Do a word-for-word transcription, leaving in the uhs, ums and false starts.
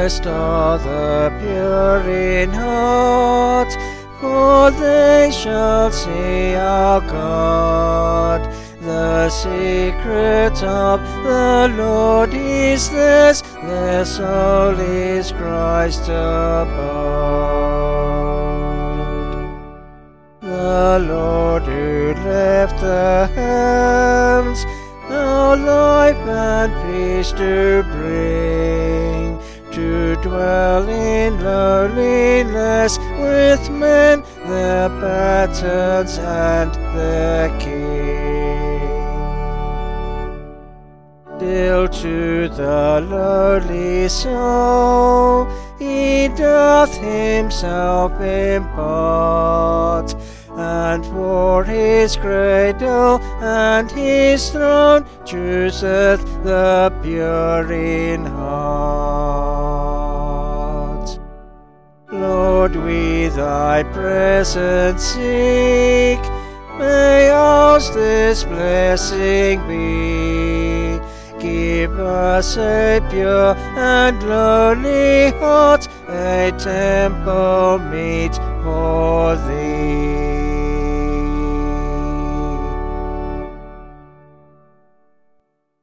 Blessed are the pure in heart, for they shall see our God. The secret of the Lord is this, their soul is Christ abode. The Lord who left the heavens, our life and peace to bring, to dwell in lowliness with men, their patterns and their King. Still to the lowly soul he doth himself impart, and for his cradle and his throne chooseth the pure in heart. Lord, we thy presence seek, may ours this blessing be. Give us a pure and lowly heart, a temple meet for thee.